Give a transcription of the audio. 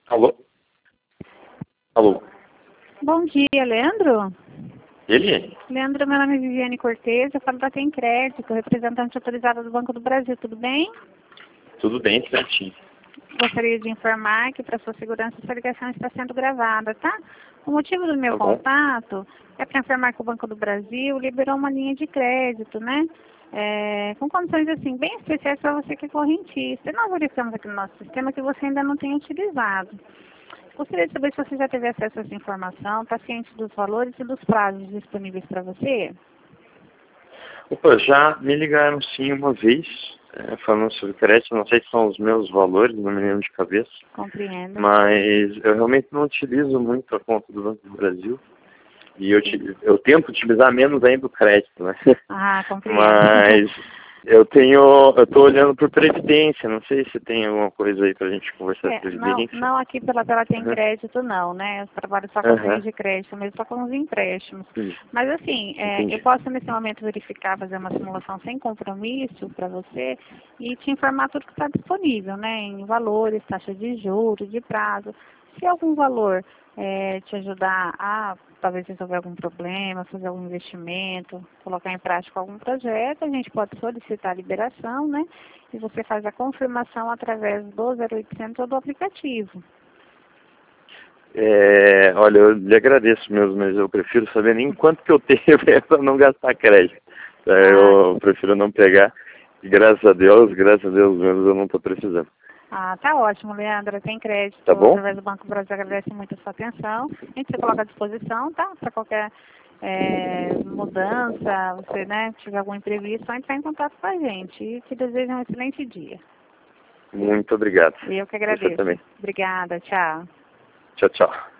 Alô? Alô? Bom dia, Leandro. Ele? Leandro, meu nome é Viviane Cortez, eu falo da Tem Crédito, representante autorizada do Banco do Brasil, tudo bem? Tudo bem, certinho. Gostaria de informar que, para sua segurança, essa ligação está sendo gravada, tá? O motivo do meu Tá bom. contato é para informar que o Banco do Brasil liberou uma linha de crédito, né? Com condições, assim, bem especiais para você que é correntista. E nós verificamos aqui no nosso sistema que você ainda não tem utilizado. Gostaria de saber se você já teve acesso a essa informação, está ciente dos valores e dos prazos disponíveis para você? Opa, já me ligaram sim uma vez, falando sobre crédito, não sei se são os meus valores, não me lembro de cabeça, Compreendo. mas eu realmente não utilizo muito a conta do Banco do Brasil. E eu tento utilizar menos ainda o crédito, né? Ah, compreendo. Mas eu tô olhando por previdência, não sei se tem alguma coisa aí pra gente conversar de previdência. Não aqui pela Tem Uhum. Crédito não, né? Eu trabalho só com linhas de crédito, mesmo só com os empréstimos. Entendi. Mas assim, Entendi. eu posso nesse momento verificar, fazer uma simulação sem compromisso para você e te informar tudo que está disponível, né? Em valores, taxa de juros, de prazo. Se algum valor te ajudar a talvez resolver algum problema, fazer algum investimento, colocar em prática algum projeto, a gente pode solicitar a liberação, né? E você faz a confirmação através do 0800 ou do aplicativo. Olha, eu lhe agradeço mesmo, mas eu prefiro saber nem quanto que eu tenho para não gastar crédito. Eu prefiro não pegar. E graças a Deus mesmo, eu não estou precisando. Ah, tá ótimo, Leandra. Tem crédito Tá bom? através do Banco do Brasil. Agradece muito a sua atenção. A gente se coloca à disposição, tá? Para qualquer mudança, você, né, tiver algum imprevisto, só entrar em contato com a gente. E te desejo um excelente dia. Muito obrigado. E eu que Você agradeço. também. Obrigada, tchau. Tchau, tchau.